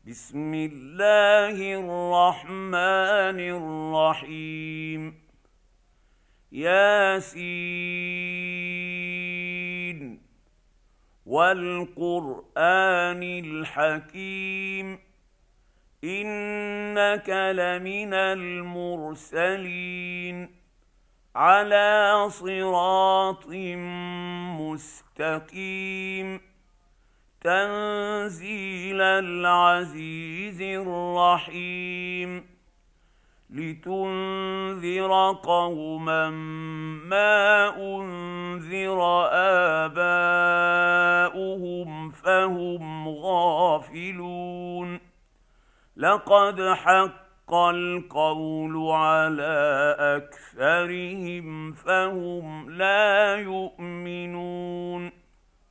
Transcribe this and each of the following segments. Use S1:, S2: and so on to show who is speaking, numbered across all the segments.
S1: بسم الله الرحمن الرحيم. ياسين والقرآن الحكيم إنك لمن المرسلين على صراط مستقيم تنزيل العزيز الرحيم لتنذر قوما ما أنذر آباؤهم فهم غافلون. لقد حق القول على أكثرهم فهم لا يؤمنون.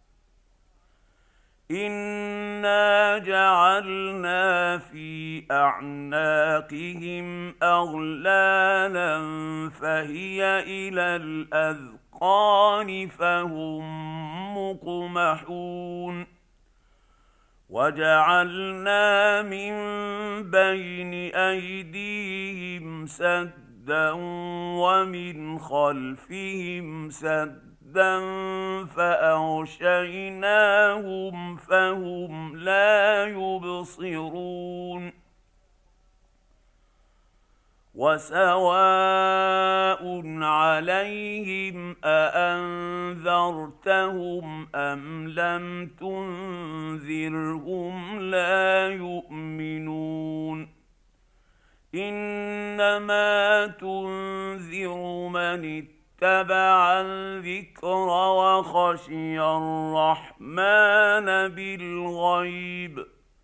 S1: إنا جعلنا في أعناقهم أغلالا فهي إلى الأذقان فهم مقمحون. وجعلنا من بين أيديهم سدا ومن خلفهم سدا فأغشيناهم فهم لا يبصرون. وسواء عليهم أأنذرتهم أم لم تنذرهم لا يؤمنون. إنما تنذر من اتبع الذكر وخشي الرحمن بالغيب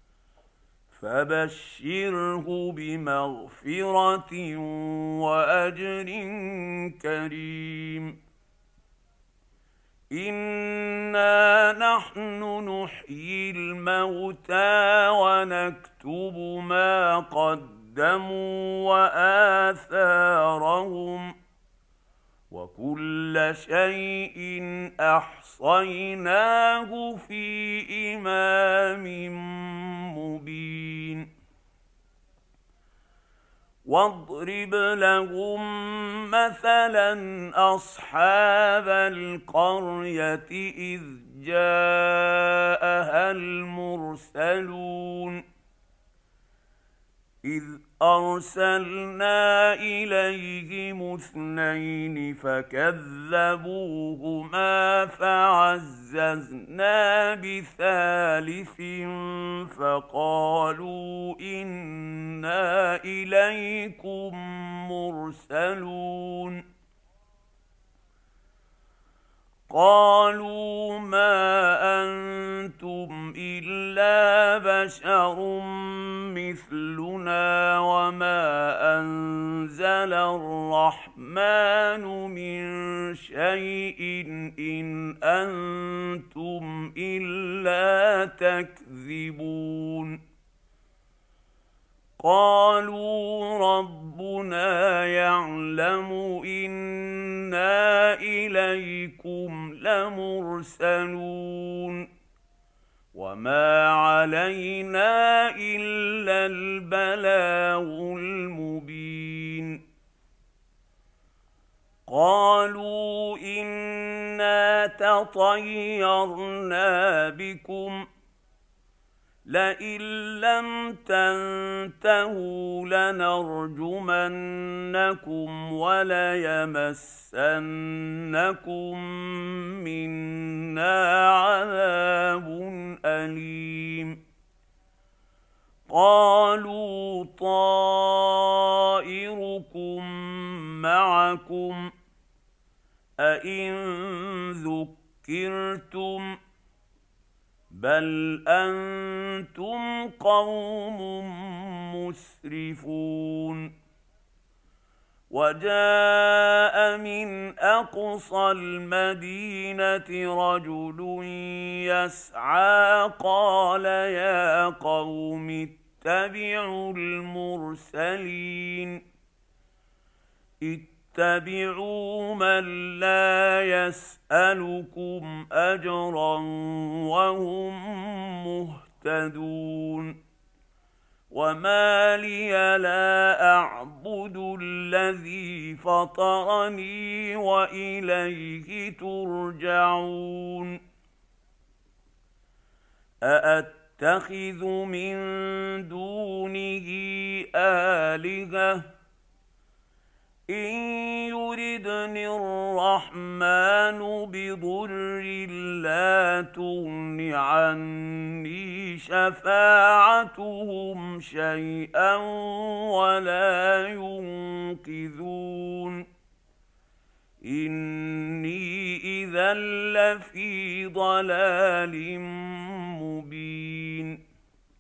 S1: فبشره بمغفرة وأجر كريم. إنا نحن نحيي الموتى ونكتب ما قدموا وآثارهم وكل شيء أحصيناه في إمام مبين. واضرب لهم مثلا أصحاب القرية إذ جاءها المرسلون إذ أرسلنا إليهم اثنين فكذبوهما فعززنا بثالث فقالوا إنا إليكم مرسلون. قالوا ما أنتم إلا بشر مثلنا وما أنزل الرحمن من شيء إن أنتم إلا تكذبون. قالوا ربنا يعلم إنا إليكم لمرسلون وما علينا إلا البلاغ المبين. قالوا إنا تطيرنا بكم لئن لم تنتهوا لنرجمنكم وليمسنكم منا عذاب أليم. قالوا طائركم معكم أئن ذكرتم بل أنتم قوم مسرفون. وجاء من أقصى المدينة رجل يسعى قال يا قوم اتبعوا المرسلين اتبعوا من لا يسألكم أجرا وهم مهتدون. وما لي لا أعبد الذي فطرني وإليه ترجعون أأتخذ من دونه آلهة إن يردني الرحمن بضر لا تغن عني شفاعتهم شيئا ولا ينقذون إني إذا لفي ضلال مبين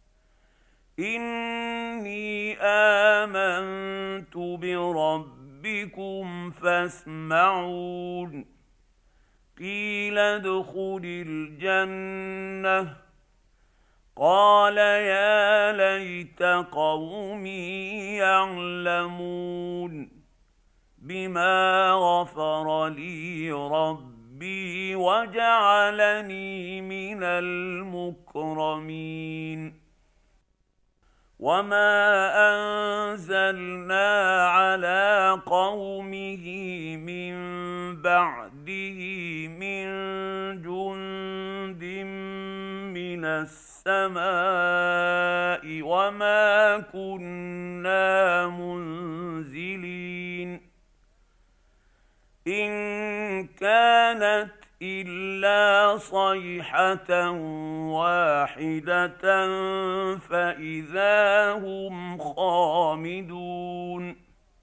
S1: إني آمنت بربكم فاسمعون قيل ادخل الجنة قال يا ليت قومي يعلمون بما غفر لي ربي وجعلني من المكرمين وما أنزلنا على قومه من بعده من جند من السماء وما كنا منزلين إن كانت إلا صيحة واحدة فإذا هم خامدون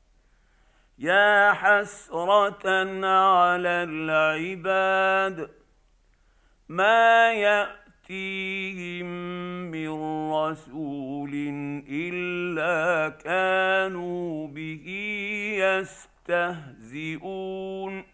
S1: يا حسرة على العباد ما يأتيهم من رسول إلا كانوا به يستهزئون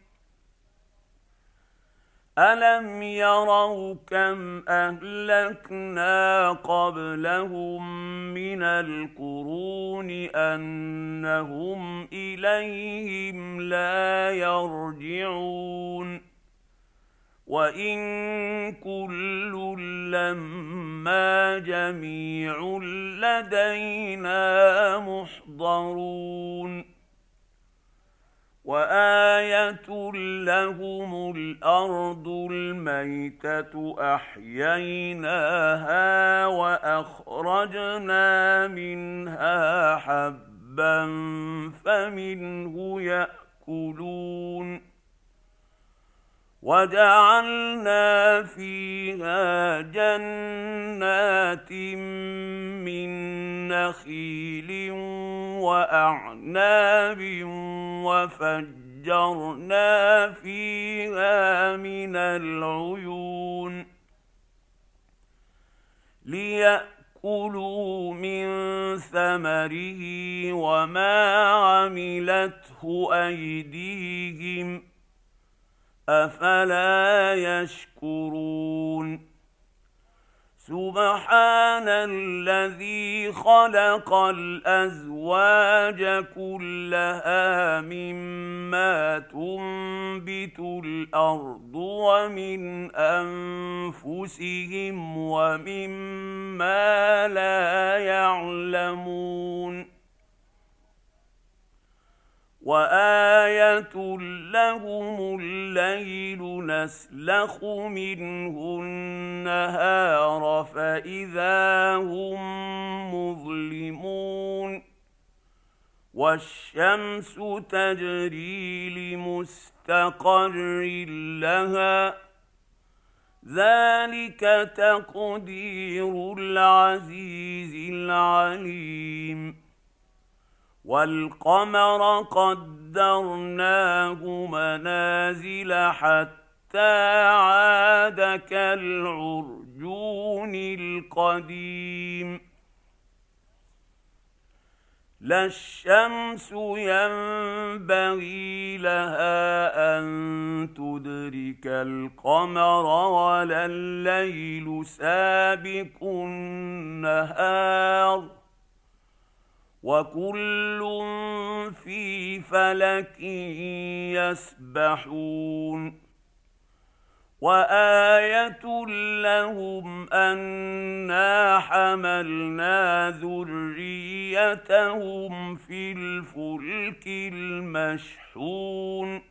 S1: ألم يروا كم أهلكنا قبلهم من القرون أنهم إليهم لا يرجعون وإن كل لما جميع لدينا محضرون وآية لهم الأرض الميتة أحييناها وأخرجنا منها حبا فمنه يأكلون وجعلنا فيها جنات من نخيل وأعناب وفجرنا فيها من العيون ليأكلوا من ثمره وما عملته أيديهم أفلا يشكرون سبحان الذي خلق الأزواج كلها مما تنبت الأرض ومن أنفسهم ومما لا يعلمون وآية لهم الليل نسلخ منه النهار فإذا هم مظلمون والشمس تجري لمستقر لها ذلك تقدير العزيز العليم والقمر قدرناه منازل حتى عاد كالعرجون القديم لا الشمس ينبغي لها أن تدرك القمر ولا الليل سابق النهار وكل في فلك يسبحون وآية لهم أنا حملنا ذريتهم في الفلك المشحون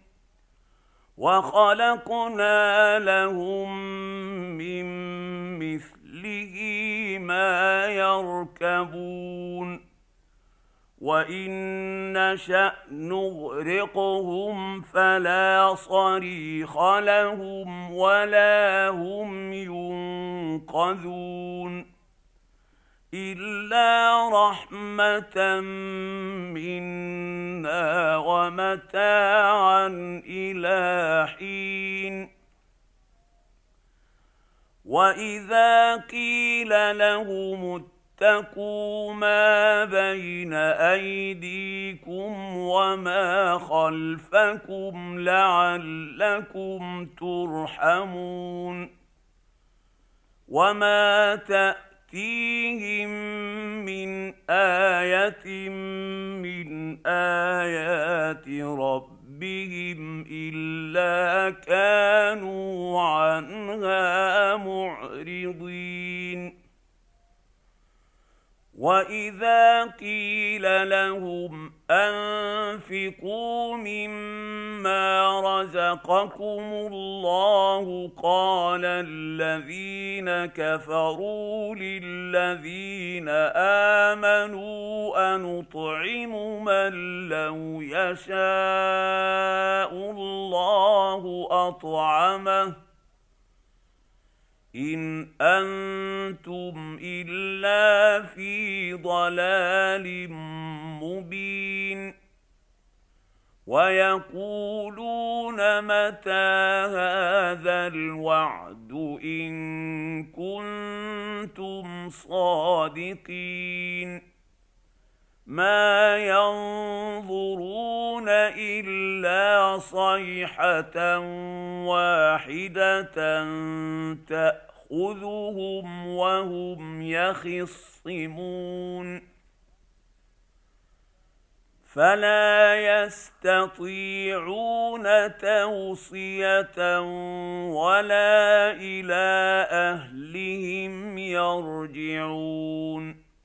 S1: وخلقنا لهم من مثله ما يركبون وإن نشأ نغرقهم فلا صريخ لهم ولا هم ينقذون إلا رحمة منا ومتاعا إلى حين وإذا قيل لهم اتقوا ما بين أيديكم وما خلفكم لعلكم ترحمون وما تأتيهم من آية من آيات ربهم إلا كانوا عنها معرضين وإذا قيل لهم أنفقوا مما رزقكم الله قال الذين كفروا للذين آمنوا أنطعم من لو يشاء الله أطعمه إن أنتم إلا في ضلال مبين ويقولون متى هذا الوعد إن كنتم صادقين ما ينظرون إلا صيحة واحدة تأخذهم وهم يخصمون فلا يستطيعون توصية ولا إلى أهلهم يرجعون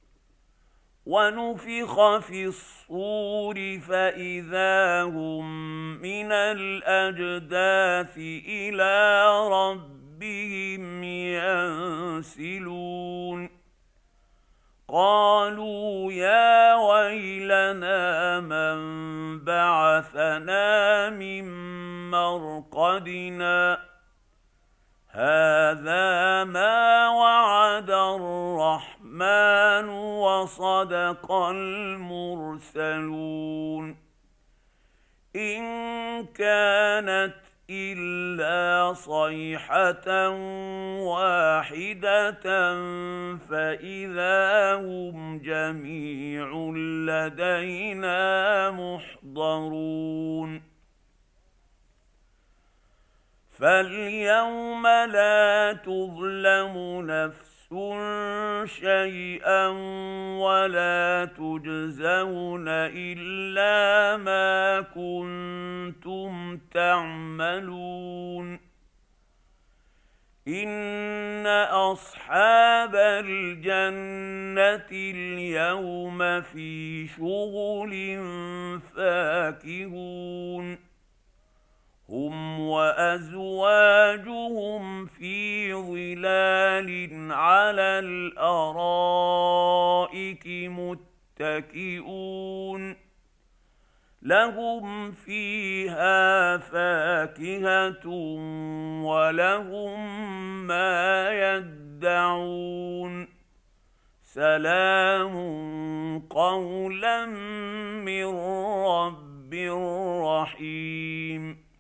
S1: ونفخ في الصور فإذا هم من الأجداث إلى ربهم ينسلون قالوا يا ويلنا من بعثنا من مرقدنا هذا ما وعد الرحمن وصدق المرسلون إن كانت إلا صيحة واحدة فإذا هم جميع لدينا محضرون فاليوم لا تظلم نفس شيئا ولا تجزون إلا ما كنتم تعملون إن أصحاب الجنة اليوم في شغل فاكهون هم وأزواجهم في ظلال على الأرائك متكئون لهم فيها فاكهة ولهم ما يدعون سلام قولا من رب رحيم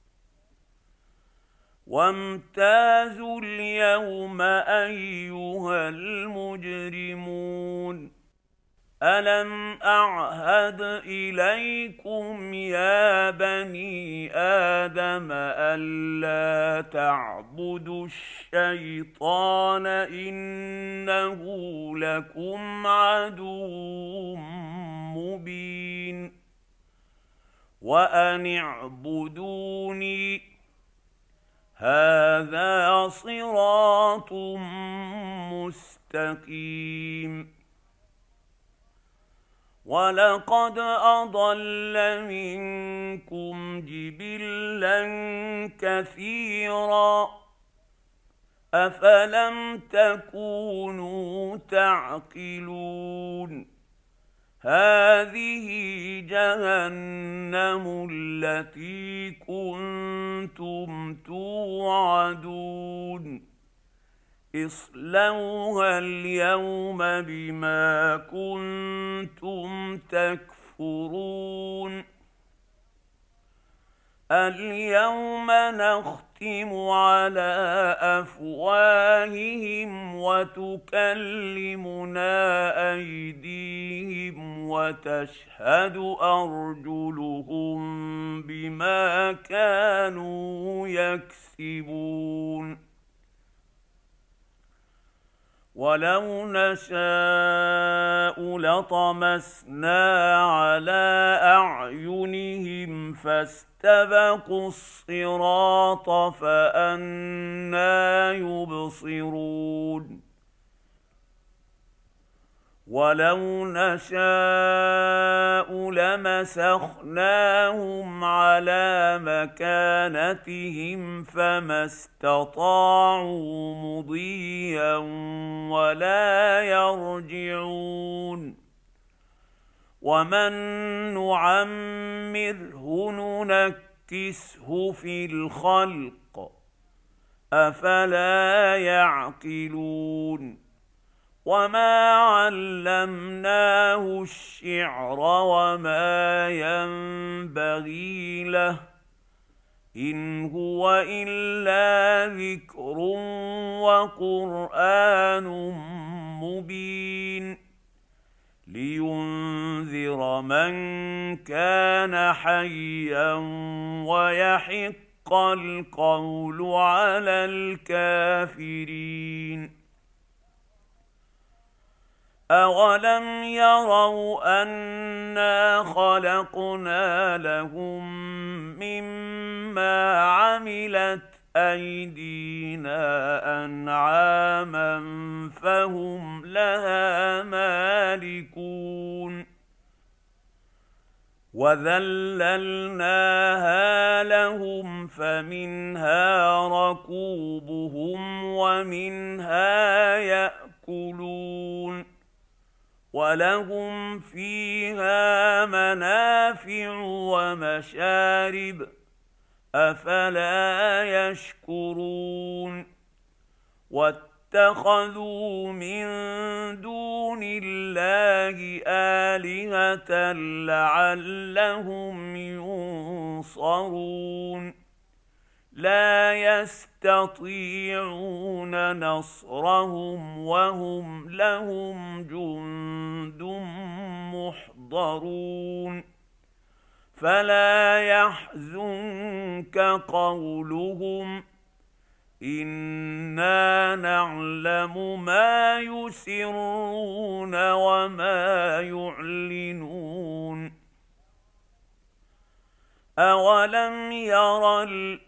S1: وامتازوا اليوم أيها المجرمون ألم أعهد إليكم يا بني آدم ألا تعبدوا الشيطان إنه لكم عدو مبين وأن اعبدوني هذا صراط مستقيم. ولقد أضل منكم جبلا كثيرا أفلم تكونوا تعقلون. هذه جهنم التي كنتم توعدون اصلوها اليوم بما كنتم تكفرون. اليوم نختم على أفواههم وتكلمنا أيديهم وتشهد أرجلهم بما كانوا يكسبون. ولو نشاء لطمسنا على أعينهم فاستبقوا الصراط فأنى يبصرون. ولو نشاء لمسخناهم على مكانتهم فما استطاعوا مضيا ولا يرجعون. ومن نعمره ننكسه في الخلق أفلا يعقلون. وما علمناه الشعر وما ينبغي له إن هو إلا ذكر وقرآن مبين لينذر من كان حيا ويحق القول على الكافرين. أولم يروا أنا خلقنا لهم مما عملت أيدينا أنعاما فهم لها مالكون وذللناها لهم فمنها ركوبهم ومنها يأكلون ولهم فيها منافع ومشارب أفلا يشكرون. واتخذوا من دون الله آلهة لعلهم ينصرون لا يستطيعون نصرهم وهم لهم جند محضرون. فلا يحزنك قولهم إنا نعلم ما يسرون وما يعلنون. أولم ير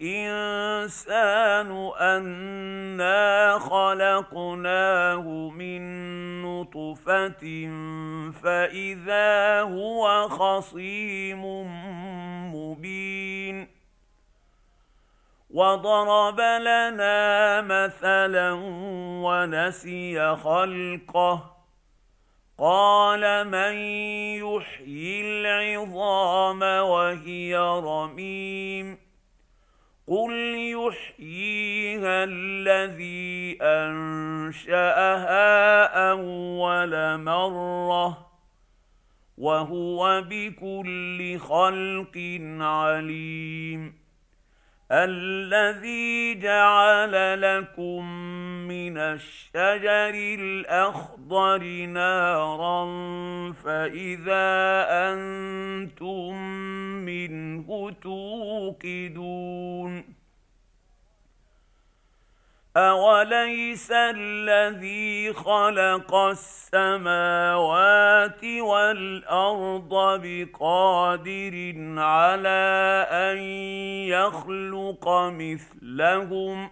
S1: الإنسان أنا خلقناه من نطفة فإذا هو خصيم مبين وضرب لنا مثلا ونسي خلقه قال من يحيي العظام وهي رميم قل يحييها الذي أنشأها أول مرة وهو بكل خلق عليم. الذي جعل لكم من الشجر الأخضر نارا فإذا أنتم منه توقدون. أوليس الذي خلق السماوات والأرض بقادر على أن يخلق مثلهم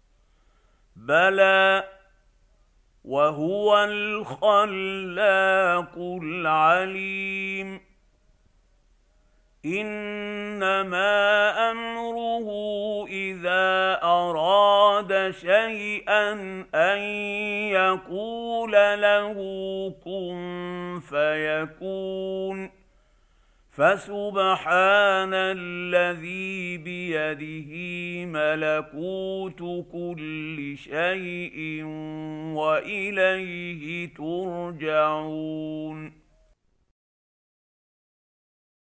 S1: بلى وهو الخلاق العليم إنما أمره إذا أراد شيئا أن يقول له كن فيكون فسبحان الذي بيده ملكوت كل شيء وإليه ترجعون